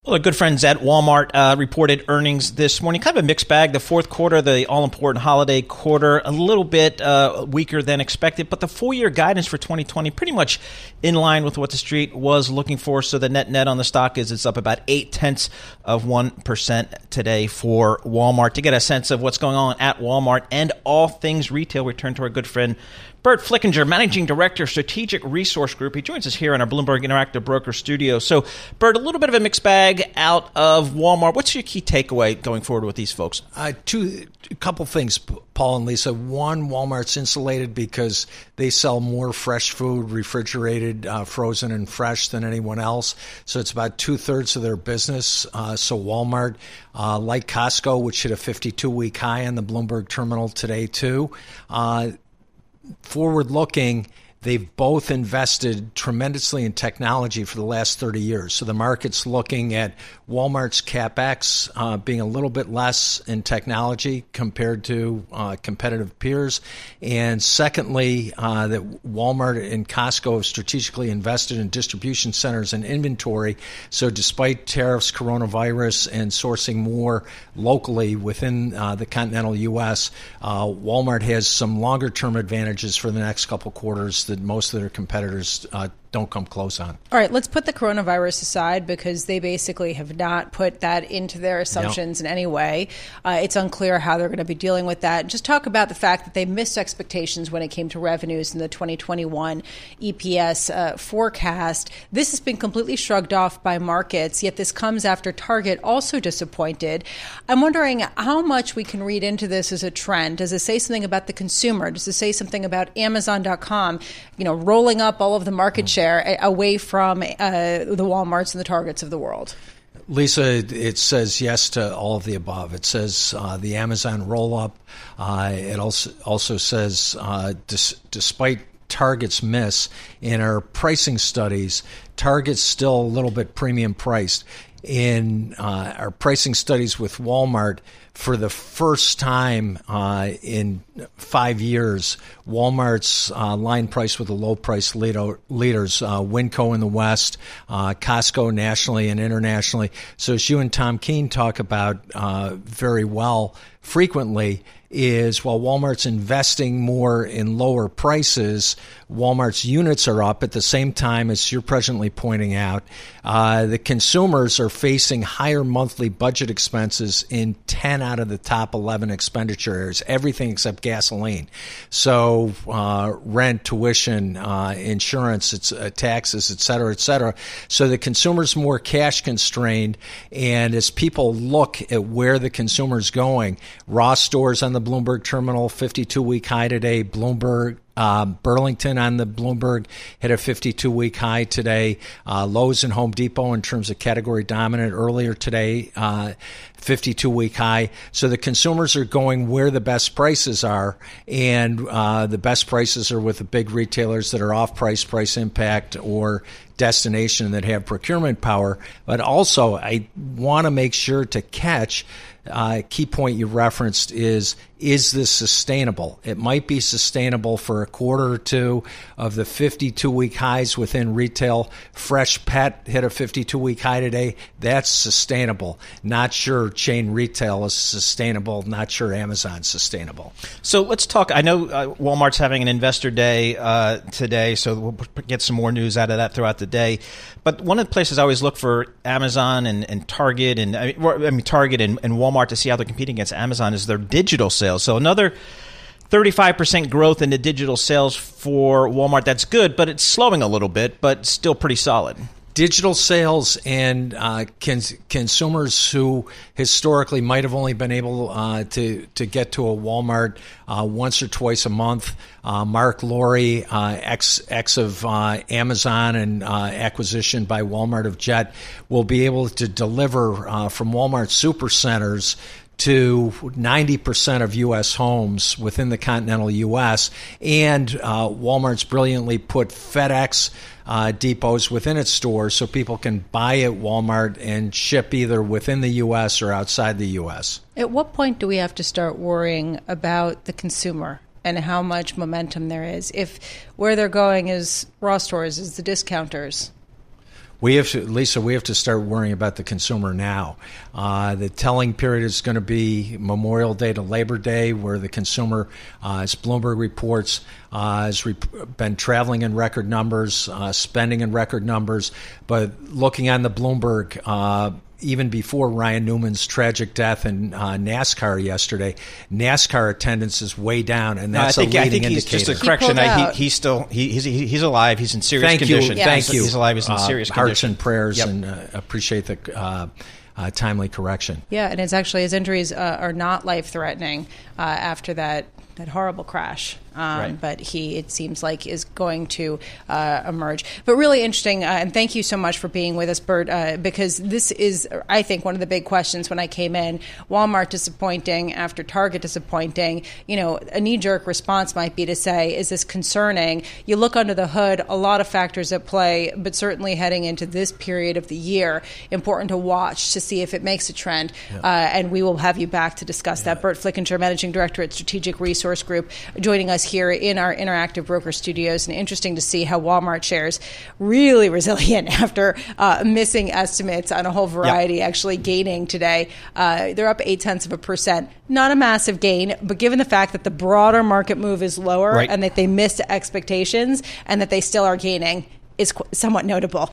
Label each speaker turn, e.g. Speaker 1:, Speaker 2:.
Speaker 1: Well, our good friends at Walmart reported earnings this morning. Kind of a mixed bag. The fourth quarter, the all-important holiday quarter, a little bit weaker than expected, but the full-year guidance for 2020 pretty much in line with what the street was looking for. So the net on the stock is it's up about 0.8% today for Walmart. To get a sense of what's going on at Walmart and all things retail, we turn to our good friend Burt Flickinger, Managing Director, Strategic Resource Group. He joins us here in our Bloomberg Interactive Broker studio. So, Burt, a little bit of a mixed bag out of Walmart. What's your key takeaway going forward with these folks?
Speaker 2: A couple things, Paul and Lisa. One, Walmart's insulated because they sell more fresh food, refrigerated, frozen, and fresh than anyone else. So it's about 2/3 of their business. So Walmart, like Costco, which hit a 52-week high on the Bloomberg terminal today, too. Forward-looking, they've both invested tremendously in technology for the last 30 years. So the market's looking at Walmart's CapEx being a little bit less in technology compared to competitive peers. And secondly, that Walmart and Costco have strategically invested in distribution centers and inventory. So despite tariffs, coronavirus, and sourcing more locally within the continental U.S., Walmart has some longer-term advantages for the next couple quarters that most of their competitors don't come close on.
Speaker 3: All right, let's put the coronavirus aside because they basically have not put that into their assumptions in any way. It's unclear how they're going to be dealing with that. Just talk about the fact that they missed expectations when it came to revenues in the 2021 EPS forecast. This has been completely shrugged off by markets, yet this comes after Target also disappointed. I'm wondering how much we can read into this as a trend. Does it say something about the consumer? Does it say something about Amazon.com, rolling up all of the market share away from the Walmarts and the Targets of the world?
Speaker 2: Lisa, it says yes to all of the above. It says the Amazon roll-up. It also says despite Target's miss in our pricing studies, Target's still a little bit premium priced. In our pricing studies with Walmart, for the first time in 5 years, Walmart's line price with the low price leaders, Winco in the West, Costco nationally and internationally. So as you and Tom Keene talk about very well frequently, is while Walmart's investing more in lower prices, Walmart's units are up at the same time, as you're presently pointing out. The consumers are facing higher monthly budget expenses in 10 out of the top 11 expenditure areas, everything except gasoline. So rent, tuition, insurance, taxes, et cetera, et cetera. So the consumer's more cash constrained, and as people look at where the consumer's going, Ross Stores on the Bloomberg terminal, 52-week high today. Burlington on the Bloomberg hit a 52-week high today. Lowe's and Home Depot in terms of category dominant earlier today, 52-week high. So the consumers are going where the best prices are, and the best prices are with the big retailers that are off-price, price impact, or destination that have procurement power. But also, I want to make sure to catch key point you referenced is this sustainable? It might be sustainable for a quarter or two of the 52-week highs within retail. Fresh Pet hit a 52-week high today. That's sustainable. Not sure chain retail is sustainable. Not sure Amazon's sustainable.
Speaker 1: So let's talk. I know Walmart's having an investor day today, so we'll get some more news out of that throughout the day. But one of the places I always look for Amazon and Target and Target and Walmart to see how they're competing against Amazon is their digital sales. So another 35% growth in the digital sales for Walmart. That's good, but it's slowing a little bit, but still pretty solid.
Speaker 2: Digital sales and consumers who historically might have only been able to get to a Walmart once or twice a month. Mark Lorrie, ex of Amazon and acquisition by Walmart of Jet, will be able to deliver from Walmart supercenters to 90% of U.S. homes within the continental U.S. And Walmart's brilliantly put FedEx depots within its stores so people can buy at Walmart and ship either within the U.S. or outside the U.S.
Speaker 3: At what point do we have to start worrying about the consumer and how much momentum there is if where they're going is Ross Stores, is the discounters?
Speaker 2: Lisa, we have to start worrying about the consumer now. The telling period is going to be Memorial Day to Labor Day, where the consumer, as Bloomberg reports, has been traveling in record numbers, spending in record numbers. But looking on the Bloomberg, even before Ryan Newman's tragic death in NASCAR yesterday, NASCAR attendance is way down, and that's a leading indicator.
Speaker 1: I think he's just a correction. He's still he's alive. He's in serious condition.
Speaker 2: Thank you.
Speaker 1: He's alive. He's in serious condition.
Speaker 2: Hearts and prayers, and appreciate the timely correction.
Speaker 3: Yeah, and it's actually his injuries are not life-threatening after that horrible crash.
Speaker 1: Right.
Speaker 3: But it seems like, is going to emerge. But really interesting, and thank you so much for being with us, Bert, because this is, I think, one of the big questions when I came in. Walmart disappointing after Target disappointing. A knee-jerk response might be to say, is this concerning? You look under the hood, a lot of factors at play, but certainly heading into this period of the year, important to watch to see if it makes a trend. And we will have you back to discuss that. Bert Flickinger, Managing Director at Strategic Resource Group, joining us here in our Interactive Broker studios, and interesting to see how Walmart shares really resilient after missing estimates on a whole variety, actually gaining today. They're up 0.8%. Not a massive gain, but given the fact that the broader market move is lower and that they missed expectations and that they still are gaining, is somewhat notable.